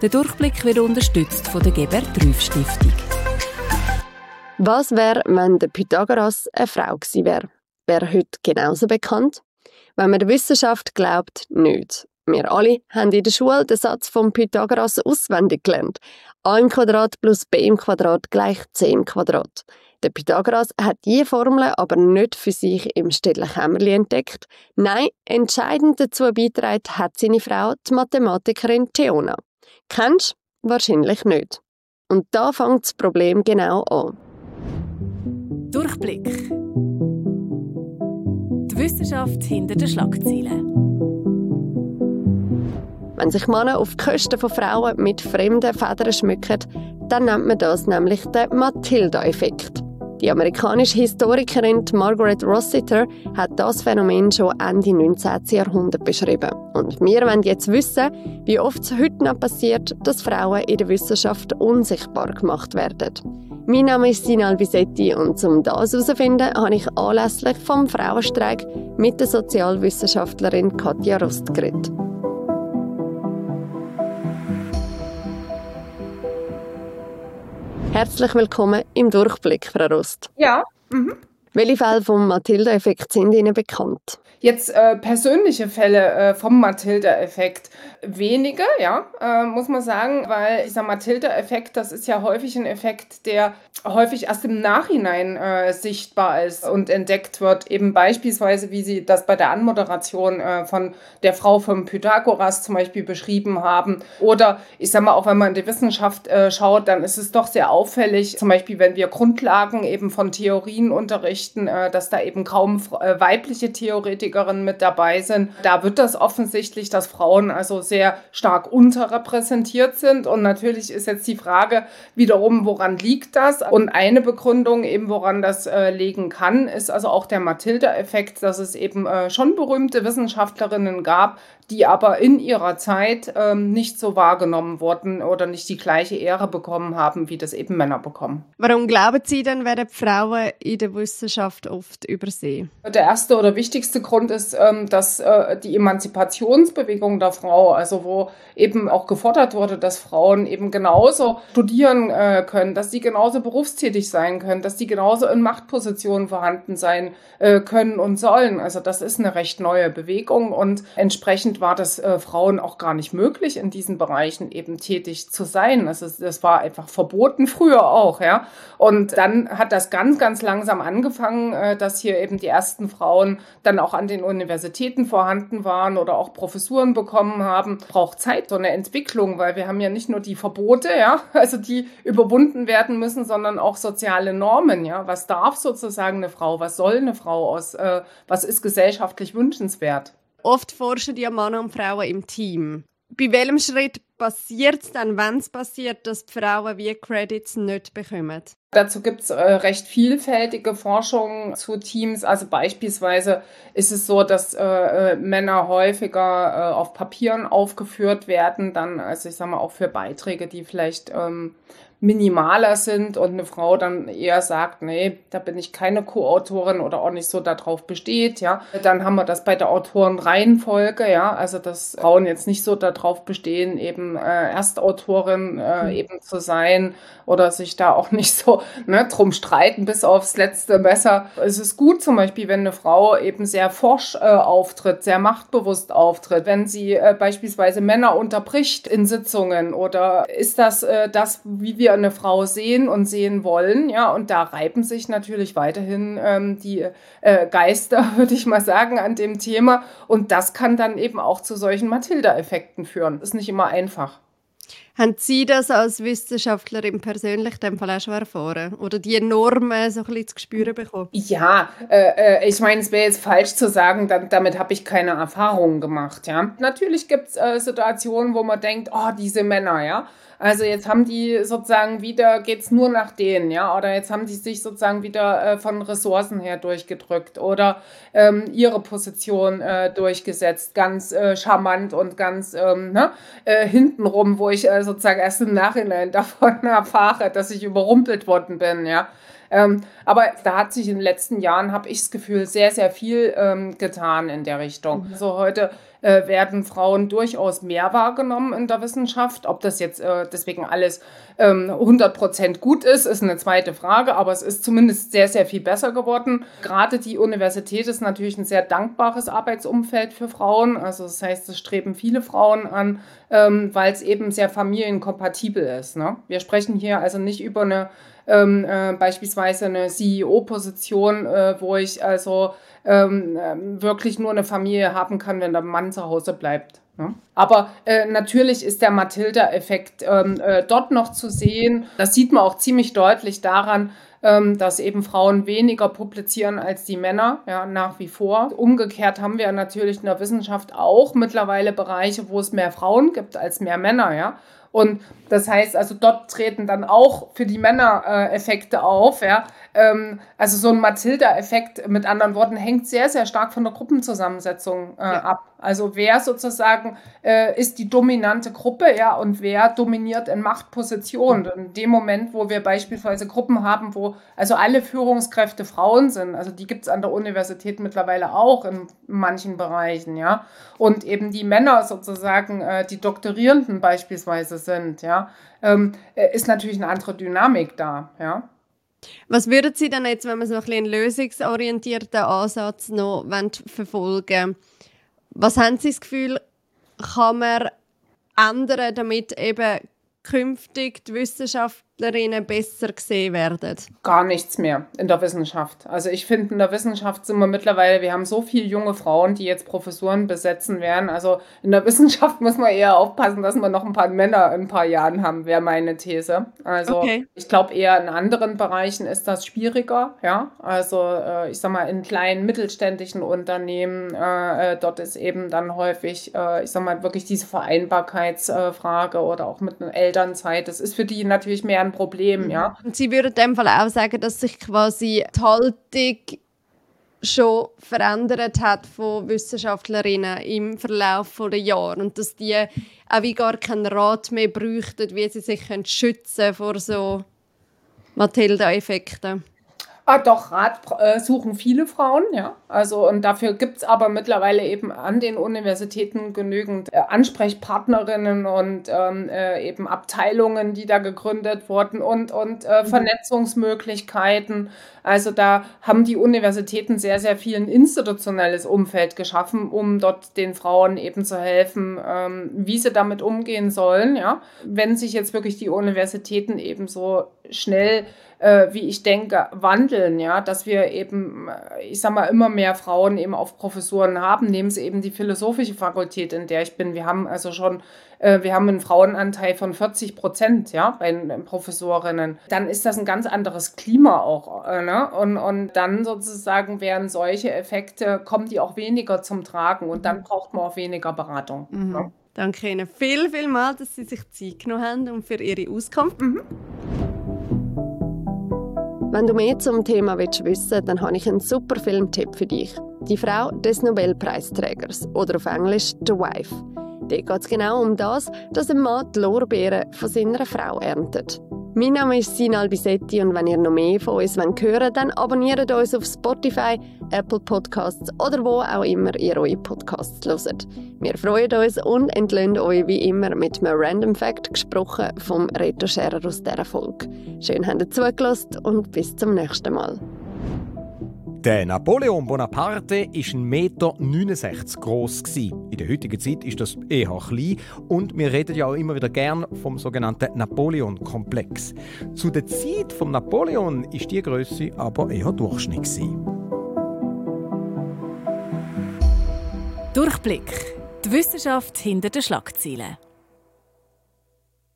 Der Durchblick wird unterstützt von der Geber-Trüff-Stiftung. Was wäre, wenn der Pythagoras eine Frau gewesen wäre? Wäre heute genauso bekannt? Wenn man der Wissenschaft glaubt, nicht. Wir alle haben in der Schule den Satz von Pythagoras auswendig gelernt. a im Quadrat plus b im Quadrat gleich c im Quadrat. Der Pythagoras hat diese Formel aber nicht für sich im stillen Kämmerlein entdeckt. Nein, entscheidend dazu beigetragen hat seine Frau, die Mathematikerin Theona. Kennst du? Wahrscheinlich nicht. Und da fängt das Problem genau an. Durchblick. Die Wissenschaft hinter den Schlagzeilen. Wenn sich Männer auf die Kosten von Frauen mit fremden Federn schmücken, dann nennt man das nämlich den Matilda-Effekt. Die amerikanische Historikerin Margaret Rossiter hat das Phänomen schon Ende 19. Jahrhundert beschrieben. Und wir wollen jetzt wissen, wie oft es heute noch passiert, dass Frauen in der Wissenschaft unsichtbar gemacht werden. Mein Name ist Sinal Visetti und um das herauszufinden, habe ich anlässlich vom Frauenstreik mit der Sozialwissenschaftlerin Katja Rust geredet. Herzlich willkommen im Durchblick, Frau Rust. Ja. Welche Fälle vom Matilda-Effekt sind Ihnen bekannt? Jetzt persönliche Fälle vom Matilda-Effekt wenige, ja, muss man sagen, weil dieser Matilda-Effekt, das ist ja häufig ein Effekt, der häufig erst im Nachhinein sichtbar ist und entdeckt wird. Eben beispielsweise, wie Sie das bei der Anmoderation von der Frau von Pythagoras zum Beispiel beschrieben haben. Oder ich sag mal, auch wenn man in die Wissenschaft schaut, dann ist es doch sehr auffällig, zum Beispiel, wenn wir Grundlagen eben von Theorien unterrichten, dass da eben kaum weibliche Theoretikerinnen mit dabei sind. Da wird das offensichtlich, dass Frauen also sehr stark unterrepräsentiert sind. Und natürlich ist jetzt die Frage wiederum, woran liegt das? Und eine Begründung eben, woran das liegen kann, ist also auch der Matilda-Effekt, dass es eben schon berühmte Wissenschaftlerinnen gab, die aber in ihrer Zeit nicht so wahrgenommen wurden oder nicht die gleiche Ehre bekommen haben, wie das eben Männer bekommen. Warum glauben Sie denn, werden Frauen in der Wissenschaft oft übersehen? Der erste oder wichtigste Grund ist, dass die Emanzipationsbewegung der Frau, also wo eben auch gefordert wurde, dass Frauen eben genauso studieren können, dass sie genauso berufstätig sein können, dass sie genauso in Machtpositionen vorhanden sein können und sollen. Also das ist eine recht neue Bewegung und entsprechend war das Frauen auch gar nicht möglich, in diesen Bereichen eben tätig zu sein. Also das war einfach verboten, früher auch, ja. Und dann hat das ganz, ganz langsam angefangen, dass hier eben die ersten Frauen dann auch an den Universitäten vorhanden waren oder auch Professuren bekommen haben. Braucht Zeit, so eine Entwicklung, weil wir haben ja nicht nur die Verbote, ja, also die überwunden werden müssen, sondern auch soziale Normen, ja. Was darf sozusagen eine Frau? Was soll eine Frau was ist gesellschaftlich wünschenswert? Oft forschen ja Männer und Frauen im Team. Bei welchem Schritt passiert es dann, wenn es passiert, dass die Frauen wie Credits nicht bekommen? Dazu gibt es recht vielfältige Forschung zu Teams. Also beispielsweise ist es so, dass Männer häufiger auf Papieren aufgeführt werden, dann, also ich sage mal, auch für Beiträge, die vielleicht minimaler sind und eine Frau dann eher sagt, nee, da bin ich keine Co-Autorin oder auch nicht so darauf besteht, ja. Dann haben wir das bei der Autorenreihenfolge, ja, also dass Frauen jetzt nicht so darauf bestehen, eben Erstautorin eben zu sein oder sich da auch nicht so drum streiten bis aufs letzte Messer. Es ist gut zum Beispiel, wenn eine Frau eben sehr forsch auftritt, sehr machtbewusst auftritt, wenn sie beispielsweise Männer unterbricht in Sitzungen oder ist das wie wir eine Frau sehen und sehen wollen, ja, und da reiben sich natürlich weiterhin die Geister, würde ich mal sagen, an dem Thema und das kann dann eben auch zu solchen Matilda-Effekten führen. Ist nicht immer einfach. Haben Sie das als Wissenschaftlerin persönlich in dem Fall auch schon erfahren? Oder die Normen so ein bisschen zu spüren bekommen? Ja, ich meine, es wäre jetzt falsch zu sagen, damit habe ich keine Erfahrungen gemacht, ja. Natürlich gibt es Situationen, wo man denkt, oh, diese Männer, ja. Also jetzt haben die sozusagen wieder, geht's nur nach denen, ja, oder jetzt haben die sich sozusagen wieder von Ressourcen her durchgedrückt oder ihre Position durchgesetzt, ganz charmant und ganz hintenrum, wo ich sozusagen erst im Nachhinein davon erfahre, dass ich überrumpelt worden bin, ja. Aber da hat sich in den letzten Jahren, habe ich das Gefühl, sehr, sehr viel getan in der Richtung. Also heute werden Frauen durchaus mehr wahrgenommen in der Wissenschaft. Ob das jetzt deswegen alles 100% gut ist eine zweite Frage, aber es ist zumindest sehr, sehr viel besser geworden. Gerade die Universität ist natürlich ein sehr dankbares Arbeitsumfeld für Frauen. Also das heißt, es streben viele Frauen an, weil es eben sehr familienkompatibel ist. Ne? Wir sprechen hier also nicht über beispielsweise eine CEO-Position, wo ich also wirklich nur eine Familie haben kann, wenn der Mann zu Hause bleibt. Ne? Aber natürlich ist der Matilda-Effekt dort noch zu sehen. Das sieht man auch ziemlich deutlich daran, dass eben Frauen weniger publizieren als die Männer, ja, nach wie vor. Umgekehrt haben wir natürlich in der Wissenschaft auch mittlerweile Bereiche, wo es mehr Frauen gibt als mehr Männer, ja. Und das heißt, also dort treten dann auch für die Männer Effekte auf. Ja? Also so ein Matilda-Effekt, mit anderen Worten, hängt sehr, sehr stark von der Gruppenzusammensetzung ab. Also wer sozusagen ist die dominante Gruppe, ja, und wer dominiert in Machtpositionen. In dem Moment, wo wir beispielsweise Gruppen haben, wo also alle Führungskräfte Frauen sind, also die gibt es an der Universität mittlerweile auch in manchen Bereichen, ja, und eben die Männer sozusagen, die Doktorierenden beispielsweise sind, ja, ist natürlich eine andere Dynamik da, ja. Was würden Sie dann jetzt, wenn man so ein bisschen einen lösungsorientierten Ansatz noch verfolgen? Was haben Sie das Gefühl, kann man ändern, damit eben künftig die Wissenschaftlerinnen besser gesehen werden? Gar nichts mehr in der Wissenschaft. Also ich finde, in der Wissenschaft sind wir mittlerweile, wir haben so viele junge Frauen, die jetzt Professuren besetzen werden. Also in der Wissenschaft muss man eher aufpassen, dass wir noch ein paar Männer in ein paar Jahren haben, wäre meine These. Also Ich glaube eher in anderen Bereichen ist das schwieriger. Ja? Also ich sag mal, in kleinen mittelständischen Unternehmen, dort ist eben dann häufig, ich sag mal, wirklich diese Vereinbarkeitsfrage oder auch mit einer Elternzeit. Das ist für die natürlich mehr ein Problem, ja. Und Sie würden in dem Fall auch sagen, dass sich quasi die Haltung schon verändert hat von Wissenschaftlerinnen im Verlauf der Jahre und dass die auch wie gar keinen Rat mehr bräuchten, wie sie sich schützen vor so Matilda-Effekten. Doch, Rat suchen viele Frauen, ja. Also, und dafür gibt es aber mittlerweile eben an den Universitäten genügend Ansprechpartnerinnen und eben Abteilungen, die da gegründet wurden und Vernetzungsmöglichkeiten. Also da haben die Universitäten sehr, sehr viel ein institutionelles Umfeld geschaffen, um dort den Frauen eben zu helfen, wie sie damit umgehen sollen, ja. Wenn sich jetzt wirklich die Universitäten eben so schnell wie ich denke, wandeln, ja, dass wir eben, ich sag mal, immer mehr Frauen eben auf Professuren haben. Nehmen Sie eben die philosophische Fakultät, in der ich bin. Wir haben also schon, wir haben einen Frauenanteil von 40%, ja, bei den Professorinnen. Dann ist das ein ganz anderes Klima auch, ne? Und dann sozusagen werden solche Effekte, kommen die auch weniger zum Tragen und dann braucht man auch weniger Beratung. Mhm. Ja. Danke Ihnen vielmals, dass Sie sich Zeit genommen haben und für Ihre Auskunft. Wenn du mehr zum Thema wissen willst, dann habe ich einen super Filmtipp für dich. Die Frau des Nobelpreisträgers oder auf Englisch «The Wife». Dort geht es genau um das, dass ein Mann die Lorbeeren von seiner Frau erntet. Mein Name ist Sina Albisetti und wenn ihr noch mehr von uns hören wollt, dann abonniert uns auf Spotify, Apple Podcasts oder wo auch immer ihr eure Podcasts hört. Wir freuen uns und entlöhnen euch wie immer mit einem Random Fact, gesprochen vom Reto-Scherer aus dieser Folge. Schön, habt ihr zugelassen und bis zum nächsten Mal. Der Napoleon Bonaparte war 1,69 Meter groß. In der heutigen Zeit ist das eher klein und wir reden ja auch immer wieder gern vom sogenannten Napoleon-Komplex. Zu der Zeit von Napoleon ist die Grösse aber eher Durchschnitt. Durchblick. Die Wissenschaft hinter den Schlagzeilen.